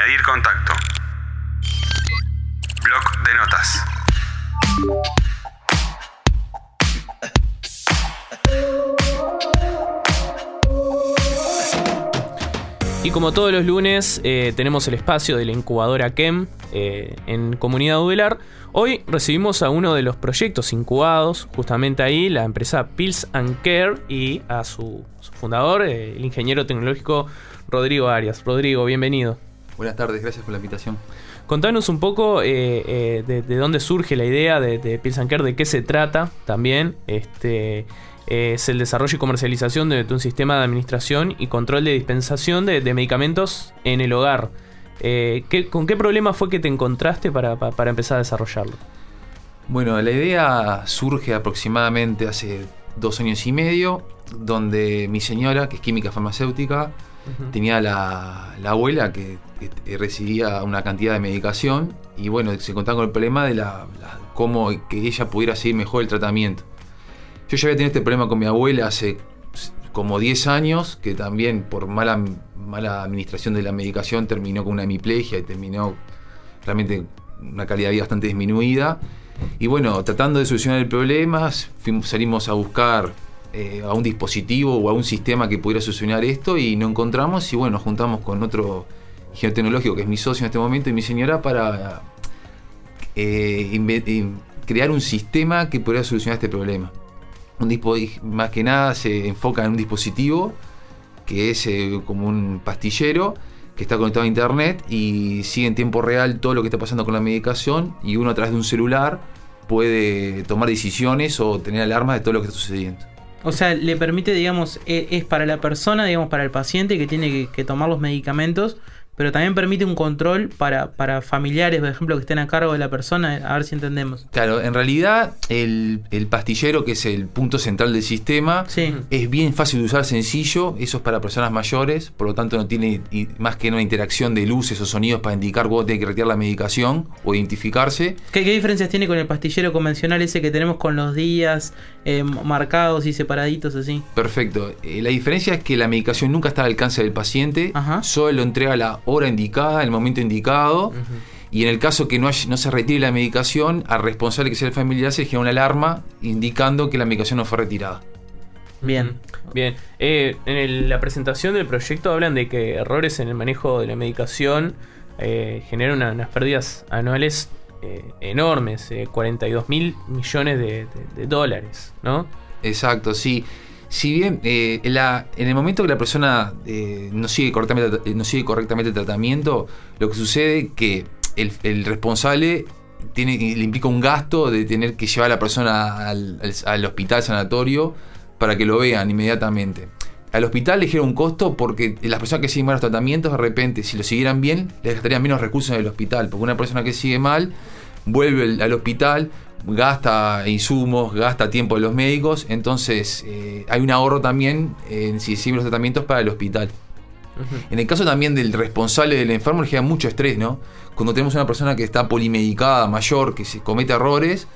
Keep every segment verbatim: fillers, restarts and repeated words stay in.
Añadir contacto. Bloc de notas. Y como todos los lunes, eh, tenemos el espacio de la incubadora KEM eh, en Comunidad Udelar. Hoy recibimos a uno de los proyectos incubados, justamente ahí, la empresa Pills and Care, y a su, su fundador, eh, el ingeniero tecnológico Rodrigo Arias. Rodrigo, bienvenido. Buenas tardes, gracias por la invitación. Contanos un poco eh, eh, de, de dónde surge la idea de, de Pills and Care, de qué se trata también. Este... Es el desarrollo y comercialización de un sistema de administración y control de dispensación de, de medicamentos en el hogar. Eh, ¿qué, ¿Con qué problema fue que te encontraste para, para, para empezar a desarrollarlo? Bueno, la idea surge aproximadamente hace dos años y medio, donde mi señora, que es química farmacéutica, uh-huh. tenía la, la abuela que, que recibía una cantidad de medicación y bueno, se encontraba con el problema de la, la, cómo que ella pudiera seguir mejor el tratamiento. Yo ya había tenido este problema con mi abuela hace como diez años, que también por mala, mala administración de la medicación terminó con una hemiplegia y terminó realmente una calidad de vida bastante disminuida. Y bueno, tratando de solucionar el problema, fuimos, salimos a buscar eh, a un dispositivo o a un sistema que pudiera solucionar esto y no encontramos. Y bueno, nos juntamos con otro ingeniero tecnológico que es mi socio en este momento y mi señora para eh, inve- crear un sistema que pudiera solucionar este problema. Un dispo, más que nada se enfoca en un dispositivo que es eh, como un pastillero que está conectado a internet y sigue en tiempo real todo lo que está pasando con la medicación y uno a través de un celular puede tomar decisiones o tener alarmas de todo lo que está sucediendo. O sea, le permite, digamos, es para la persona, digamos, para el paciente que tiene que, que tomar los medicamentos, pero también permite un control para, para familiares, por ejemplo, que estén a cargo de la persona, a ver si entendemos. Claro, en realidad el, el pastillero, que es el punto central del sistema, sí. es bien fácil de usar, sencillo, eso es para personas mayores, por lo tanto no tiene más que una interacción de luces o sonidos para indicar cuándo tiene que retirar la medicación o identificarse. ¿Qué, qué diferencias tiene con el pastillero convencional ese que tenemos con los días eh, marcados y separaditos así? Perfecto, eh, la diferencia es que la medicación nunca está al alcance del paciente, Ajá. solo lo entrega la hora indicada, el momento indicado, uh-huh. y en el caso que no, haya, no se retire la medicación, al responsable que sea el familiar se genera una alarma indicando que la medicación no fue retirada. Bien. Bien. Eh, en el, la presentación del proyecto hablan de que errores en el manejo de la medicación eh, generan una, unas pérdidas anuales eh, enormes, eh, cuarenta y dos mil millones de, de, de dólares, ¿no? Exacto, sí. Si bien eh, la, en el momento que la persona eh, no, sigue correctamente, no sigue correctamente el tratamiento, lo que sucede es que el, el responsable tiene, le implica un gasto de tener que llevar a la persona al, al, al hospital sanatorio para que lo vean inmediatamente. Al hospital le genera un costo porque las personas que siguen mal los tratamientos, de repente, si lo siguieran bien, les gastarían menos recursos en el hospital, porque una persona que sigue mal vuelve al hospital, gasta insumos, gasta tiempo de los médicos, entonces eh, hay un ahorro también en si siguen los tratamientos para el hospital. Uh-huh. En el caso también del responsable del enfermo le genera mucho estrés, ¿no? Cuando tenemos una persona que está polimedicada, mayor, que se comete errores,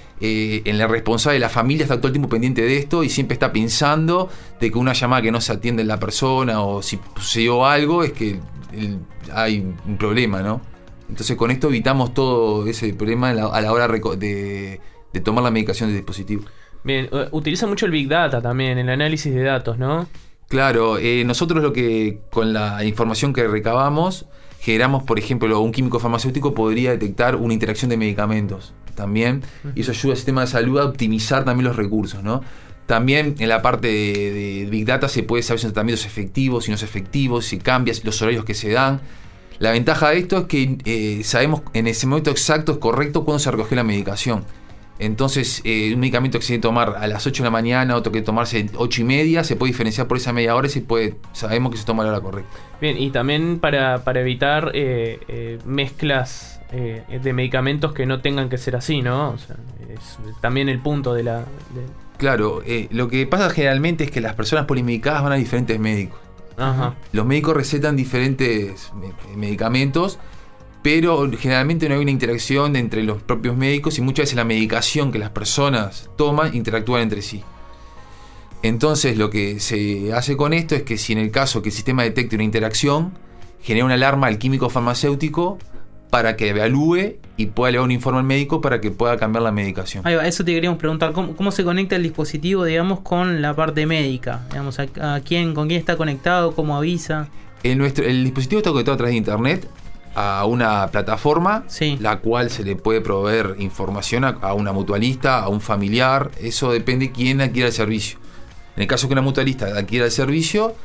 eh, en la responsable, la familia está todo el tiempo pendiente de esto y siempre está pensando de que una llamada que no se atiende en la persona o si sucedió algo es que el, hay un problema, ¿no? Entonces con esto evitamos todo ese problema a la, a la hora de, de tomar la medicación del dispositivo. Bien, utiliza mucho el Big Data también, el análisis de datos, ¿no? Claro, eh, nosotros lo que con la información que recabamos, generamos, por ejemplo, un químico farmacéutico podría detectar una interacción de medicamentos también, uh-huh. y eso ayuda al sistema de salud a optimizar también los recursos, ¿no? También en la parte de, de Big Data se puede saber si el tratamiento es efectivo, si no es efectivo, si cambia, los horarios que se dan. La ventaja de esto es que eh, sabemos en ese momento exacto, correcto, cuándo se recogió la medicación. Entonces, eh, un medicamento que se tiene que tomar a las ocho de la mañana, otro que tomarse ocho y media, se puede diferenciar por esa media hora y se puede, sabemos que se toma a la hora correcta. Bien, y también para, para evitar eh, eh, mezclas eh, de medicamentos que no tengan que ser así, ¿no? O sea, es también el punto de la... De... Claro, eh, lo que pasa generalmente es que las personas polimedicadas van a diferentes médicos. Ajá. Los médicos recetan diferentes medicamentos, pero generalmente no hay una interacción entre los propios médicos y muchas veces la medicación que las personas toman interactúan entre sí. Entonces lo que se hace con esto es que si en el caso que el sistema detecte una interacción, genera una alarma al químico farmacéutico para que evalúe y pueda llevar un informe al médico para que pueda cambiar la medicación. Ahí va, eso te queríamos preguntar, ¿cómo, cómo se conecta el dispositivo, digamos, con la parte médica? Digamos, a, a quién, ¿con quién está conectado? ¿Cómo avisa? El, nuestro, el dispositivo está conectado a través de internet a una plataforma, sí. la cual se le puede proveer información a, a una mutualista, a un familiar. Eso depende de quién adquiera el servicio. En el caso que una mutualista adquiera el servicio,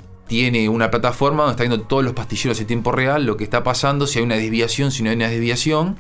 tiene una plataforma donde está viendo todos los pastilleros en tiempo real, lo que está pasando, si hay una desviación, si no hay una desviación,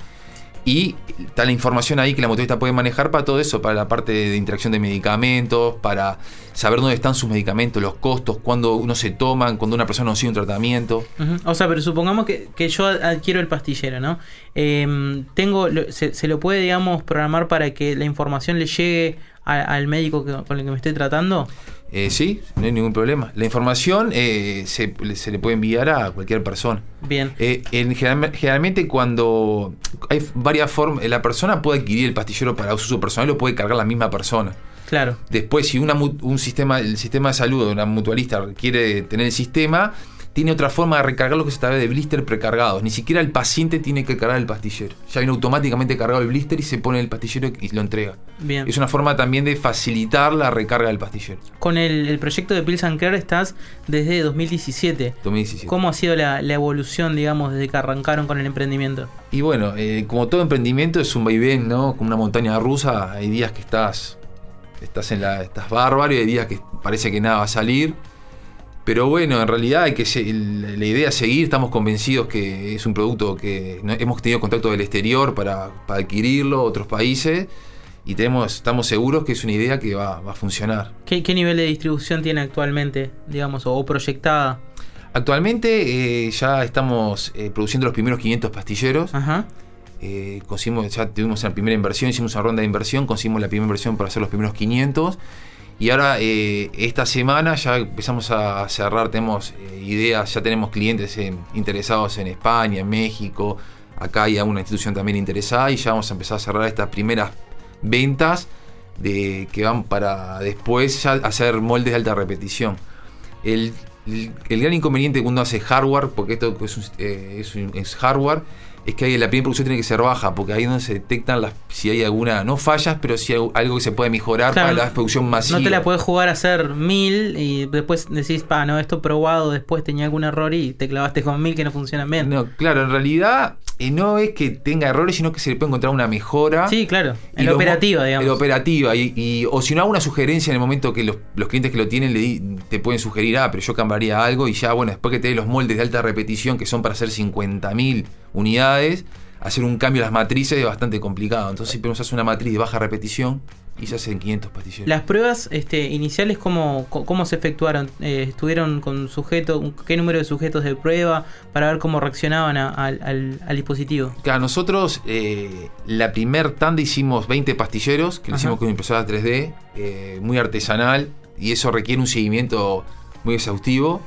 y está la información ahí que la mutualista puede manejar para todo eso, para la parte de interacción de medicamentos, para saber dónde están sus medicamentos, los costos, cuándo uno se toman, cuando una persona no sigue un tratamiento. Uh-huh. O sea, pero supongamos que, que yo adquiero el pastillero, ¿no? Eh, tengo, se, se lo puede, digamos, programar para que la información le llegue a, al médico que, con el que me estoy tratando. Eh, sí, no hay ningún problema. La información eh, se, se le puede enviar a cualquier persona. Bien. Eh, en, general, generalmente cuando hay varias formas, la persona puede adquirir el pastillero para uso personal, lo puede cargar la misma persona. Claro. Después, si una, un sistema, el sistema de salud de una mutualista quiere tener el sistema, tiene otra forma de recargarlo que se trata de blister precargados. Ni siquiera el paciente tiene que cargar el pastillero. Ya viene automáticamente cargado el blister y se pone el pastillero y lo entrega. Bien. Es una forma también de facilitar la recarga del pastillero. Con el, el proyecto de Pills and Care estás desde dos mil diecisiete. dos mil diecisiete. ¿Cómo ha sido la, la evolución, digamos, desde que arrancaron con el emprendimiento? Y bueno, eh, como todo emprendimiento es un vaivén, ¿no? Como una montaña rusa. Hay días que estás, estás, en la, estás bárbaro y hay días que parece que nada va a salir. Pero bueno, en realidad hay que la idea es seguir, estamos convencidos que es un producto que no, hemos tenido contacto del exterior para, para adquirirlo, otros países, y tenemos, estamos seguros que es una idea que va, va a funcionar. ¿Qué, ¿Qué nivel de distribución tiene actualmente, digamos, o, o proyectada? Actualmente eh, ya estamos eh, produciendo los primeros quinientos pastilleros. Ajá. Eh, conseguimos, ya tuvimos una primera inversión, hicimos una ronda de inversión, conseguimos la primera inversión para hacer los primeros quinientos. Y ahora, eh, esta semana ya empezamos a cerrar, tenemos eh, ideas, ya tenemos clientes en, interesados en España, en México, acá hay alguna institución también interesada y ya vamos a empezar a cerrar estas primeras ventas de, que van para después ya hacer moldes de alta repetición. El, el, el gran inconveniente cuando uno hace hardware, porque esto es, un, eh, es, un, es hardware, es que la primera producción tiene que ser baja, porque ahí es donde se detectan las, si hay alguna, no fallas, pero si hay algo que se puede mejorar, claro, para la producción masiva. No te la puedes jugar a hacer mil y después decís, pa, no, esto probado, después tenía algún error y te clavaste con mil que no funcionan bien. No, claro, en realidad eh, no es que tenga errores, sino que se le puede encontrar una mejora. Sí, claro, en la operativa, digamos. En la operativa, y, y, o si no, hago una sugerencia en el momento que los, los clientes que lo tienen le di, te pueden sugerir, ah, pero yo cambiaría algo, y ya, bueno, después que tenés los moldes de alta repetición que son para hacer cincuenta mil unidades, hacer un cambio a las matrices es bastante complicado. Entonces siempre nos hace una matriz de baja repetición y se hacen quinientos pastilleros. Las pruebas este, iniciales, ¿cómo, cómo se efectuaron? Eh, ¿Estuvieron con sujetos? ¿Qué número de sujetos de prueba para ver cómo reaccionaban a, a, al, al dispositivo? Claro, nosotros eh, la primer tanda hicimos veinte pastilleros, que lo hicimos con una impresora tres D, eh, muy artesanal, y eso requiere un seguimiento muy exhaustivo.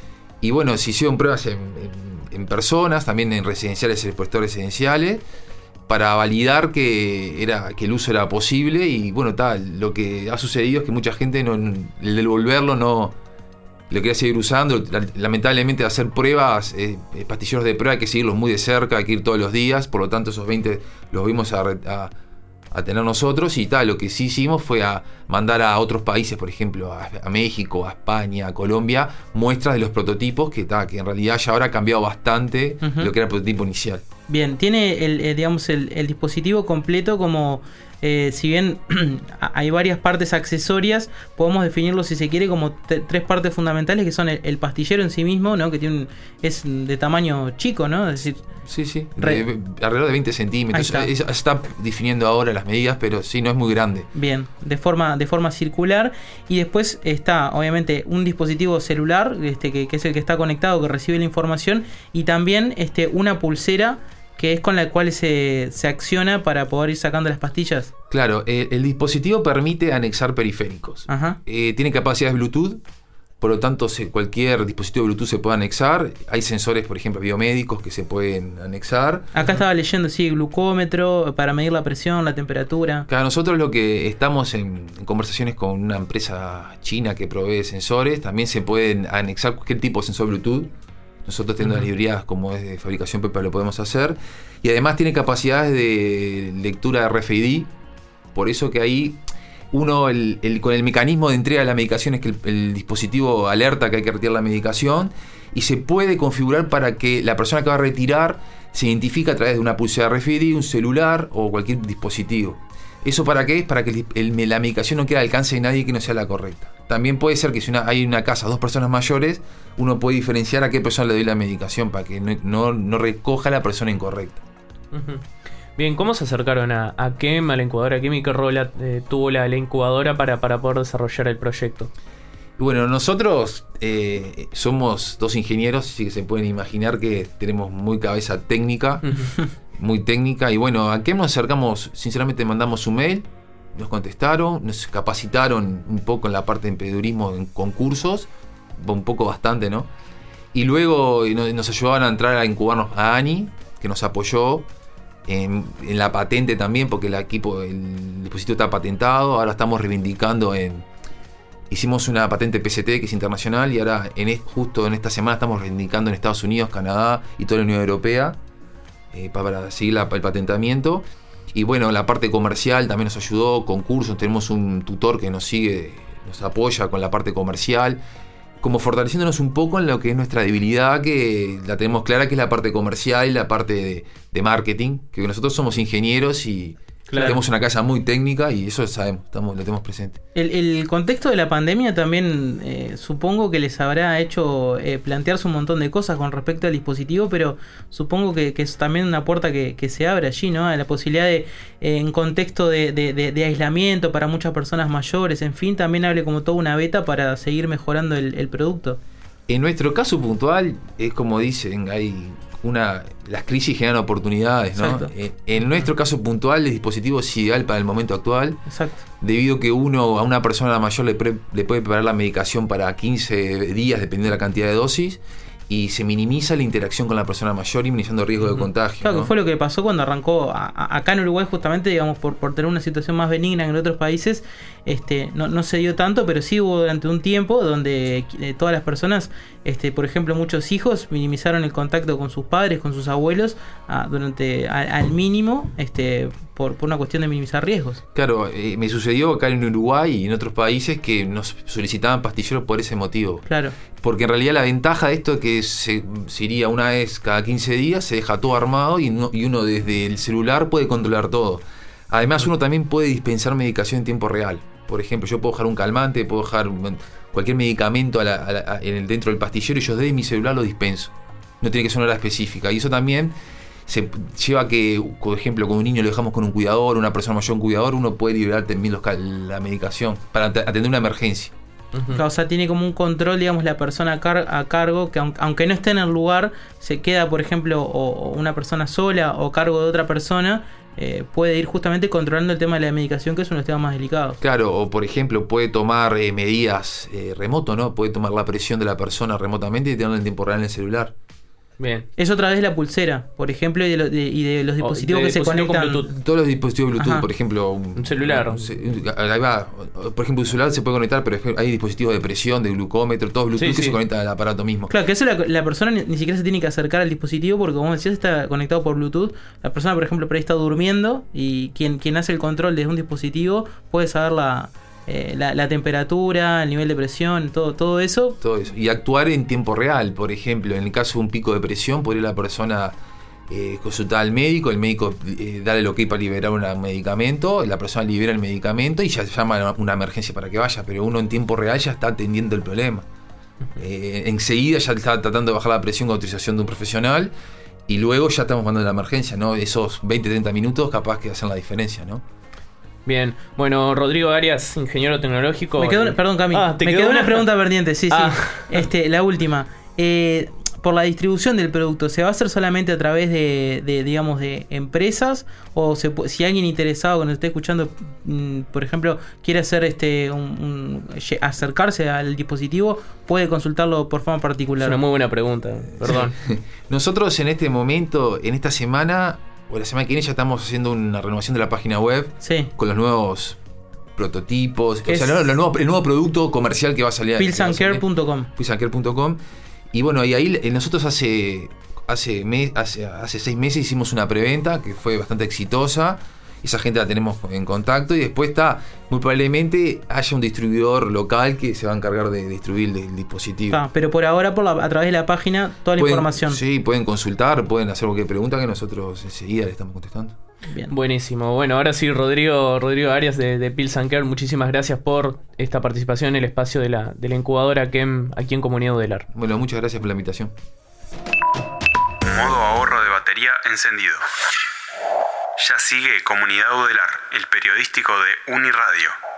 Y bueno, se hicieron pruebas en, en en personas, también en residenciales y expositores residenciales, para validar que era que el uso era posible. Y bueno, tal, lo que ha sucedido es que mucha gente no, el devolverlo no lo quería seguir usando. Lamentablemente, hacer pruebas, eh, pastilleros de prueba hay que seguirlos muy de cerca, hay que ir todos los días, por lo tanto esos veinte los vimos a, a a tener nosotros, y tal, lo que sí hicimos fue a mandar a otros países, por ejemplo a, a México, a España, a Colombia, muestras de los prototipos que, ta, que en realidad ya ahora ha cambiado bastante uh-huh. lo que era el prototipo inicial. Bien, tiene el, el digamos el, el dispositivo completo como eh, si bien hay varias partes accesorias, podemos definirlo si se quiere como t- tres partes fundamentales, que son el, el pastillero en sí mismo, ¿no? Que tiene un, es de tamaño chico, ¿no? Es decir, sí, sí, re- de, alrededor de veinte centímetros. Está. Es, está definiendo ahora las medidas, pero sí, no es muy grande. Bien, de forma, de forma circular. Y después está, obviamente, un dispositivo celular, este, que, que es el que está conectado, que recibe la información, y también este, una pulsera que es con la cual se, se acciona para poder ir sacando las pastillas. Claro, el, el dispositivo permite anexar periféricos. Ajá. Eh, tiene capacidades Bluetooth, por lo tanto se, cualquier dispositivo Bluetooth se puede anexar. Hay sensores, por ejemplo, biomédicos que se pueden anexar. Acá estaba leyendo, sí, glucómetro para medir la presión, la temperatura. Claro, nosotros lo que estamos en, en conversaciones con una empresa china que provee sensores, también se pueden anexar cualquier tipo de sensor Bluetooth. Nosotros tenemos Uh-huh. las librerías como es de fabricación propia, lo podemos hacer. Y además tiene capacidades de lectura de R F I D. Por eso que ahí uno, el, el, con el mecanismo de entrega de la medicación, es que el, el dispositivo alerta que hay que retirar la medicación y se puede configurar para que la persona que va a retirar se identifique a través de una pulsera R F I D, un celular o cualquier dispositivo. ¿Eso para qué? Es para que el, el, la medicación no quede al alcance de nadie que no sea la correcta. También puede ser que si una, hay una casa, dos personas mayores, uno puede diferenciar a qué persona le doy la medicación para que no, no, no recoja a la persona incorrecta. Uh-huh. Bien, ¿cómo se acercaron a, a Kem, a la incubadora Kem, y qué rol eh, tuvo la, la incubadora para, para poder desarrollar el proyecto? Bueno, nosotros eh, somos dos ingenieros, así que se pueden imaginar que tenemos muy cabeza técnica. Uh-huh. Muy técnica, y bueno, ¿a qué nos acercamos? Sinceramente mandamos un mail, nos contestaron, nos capacitaron un poco en la parte de emprendedurismo en concursos, un poco bastante, ¿no? Y luego nos ayudaban a entrar a incubarnos a Ani, que nos apoyó en, en la patente también, porque el equipo, el dispositivo está patentado. Ahora estamos reivindicando en... Hicimos una patente P C T que es internacional, y ahora en, justo en esta semana estamos reivindicando en Estados Unidos, Canadá y toda la Unión Europea. Eh, para seguir la, el patentamiento. Y bueno, la parte comercial también nos ayudó, concursos, tenemos un tutor que nos sigue, nos apoya con la parte comercial, como fortaleciéndonos un poco en lo que es nuestra debilidad, que la tenemos clara, que es la parte comercial y la parte de, de marketing, que nosotros somos ingenieros y claro, tenemos una casa muy técnica y eso sabemos, estamos, lo tenemos presente. El, el contexto de la pandemia también eh, supongo que les habrá hecho eh, plantearse un montón de cosas con respecto al dispositivo, pero supongo que, que es también una puerta que, que se abre allí, ¿no? La posibilidad de, eh, en contexto de, de, de, de aislamiento para muchas personas mayores, en fin, también hable como toda una beta para seguir mejorando el, el producto. En nuestro caso puntual, es como dicen, hay... Una, las crisis generan oportunidades, ¿no? En, en nuestro caso puntual, el dispositivo es ideal para el momento actual. Exacto. Debido a que uno a una persona mayor le, pre, le puede preparar la medicación para quince días, dependiendo de la cantidad de dosis, y se minimiza la interacción con la persona mayor, minimizando el riesgo uh-huh. de contagio. Claro, ¿no? Que fue lo que pasó cuando arrancó a, a, acá en Uruguay, justamente, digamos, por, por tener una situación más benigna que en otros países. Este, no, no se dio tanto, pero sí hubo durante un tiempo donde eh, todas las personas, este, por ejemplo, muchos hijos minimizaron el contacto con sus padres, con sus abuelos, a, durante a, al mínimo, este, por, por una cuestión de minimizar riesgos. Claro, eh, me sucedió acá en Uruguay y en otros países que nos solicitaban pastilleros por ese motivo. Claro. Porque en realidad la ventaja de esto es que se, se iría una vez cada quince días, se deja todo armado y, no, y uno desde el celular puede controlar todo. Además, uno también puede dispensar medicación en tiempo real. Por ejemplo, yo puedo dejar un calmante, puedo dejar cualquier medicamento a la, a la, a, en el, dentro del pastillero y yo desde mi celular lo dispenso. No tiene que ser una hora específica. Y eso también se lleva a que, por ejemplo, con un niño lo dejamos con un cuidador, una persona mayor un cuidador, uno puede liberar también los, la medicación para atender una emergencia. Uh-huh. O sea, tiene como un control, digamos, la persona a, car- a cargo, que aunque, aunque no esté en el lugar, se queda, por ejemplo, o, o una persona sola o cargo de otra persona, eh, puede ir justamente controlando el tema de la medicación, que es uno de los temas más delicados. Claro, o por ejemplo, puede tomar eh, medidas eh, remoto, ¿no? Puede tomar la presión de la persona remotamente y tenerla en tiempo real en el celular. Bien. Es otra vez la pulsera, por ejemplo, y de, lo, de, y de los dispositivos de que se conectan. Todos los dispositivos Bluetooth, Ajá. por ejemplo. Un celular. Un, ahí va. Por ejemplo, un celular se puede conectar, pero hay dispositivos de presión, de glucómetro, todos Bluetooth sí, que sí. se conectan al aparato mismo. Claro, que eso la, la persona ni, ni siquiera se tiene que acercar al dispositivo, porque como decías, está conectado por Bluetooth. La persona, por ejemplo, por ahí está durmiendo y quien, quien hace el control desde un dispositivo puede saber la... Eh, la, la temperatura, el nivel de presión, todo, todo eso. Todo eso. Y actuar en tiempo real, por ejemplo, en el caso de un pico de presión, podría la persona eh, consultar al médico, el médico eh, darle el ok para liberar un medicamento, la persona libera el medicamento y ya se llama una emergencia para que vaya, pero uno en tiempo real ya está atendiendo el problema. Eh, enseguida ya está tratando de bajar la presión con autorización de un profesional y luego ya estamos mandando la emergencia, ¿no? Esos veinte a treinta minutos capaz que hacen la diferencia, ¿no? Bien, bueno, Rodrigo Arias, ingeniero tecnológico. Me quedó una, perdón, Cami, ah, me quedó, quedó una pregunta pendiente, sí, ah. sí. Este, la última. Eh, por la distribución del producto, ¿se va a hacer solamente a través de, de digamos, de empresas? O se, si alguien interesado que nos esté escuchando, mmm, por ejemplo, quiere hacer este un, un, acercarse al dispositivo, puede consultarlo por forma particular. Es una muy buena pregunta, perdón. Sí. Nosotros en este momento, en esta semana, o la semana que viene, ya estamos haciendo una renovación de la página web sí. con los nuevos prototipos, o sea, el nuevo, el nuevo producto comercial que va a salir. pills and care punto com pills and care punto com y bueno, y ahí nosotros hace, hace, mes, hace, hace seis meses hicimos una preventa que fue bastante exitosa. Esa gente la tenemos en contacto y después está, muy probablemente haya un distribuidor local que se va a encargar de distribuir el, el dispositivo. Ah, pero por ahora, por la, a través de la página, toda la pueden, información. Sí, pueden consultar, pueden hacer cualquier pregunta que nosotros enseguida le estamos contestando. Bien. Buenísimo. Bueno, ahora sí, Rodrigo, Rodrigo Arias de, de Pills and Care, muchísimas gracias por esta participación en el espacio de la, de la incubadora que en, aquí en Comunidad Udelar. Bueno, muchas gracias por la invitación. Modo ahorro de batería encendido. Ya sigue Comunidad Udelar, el periodístico de Uniradio.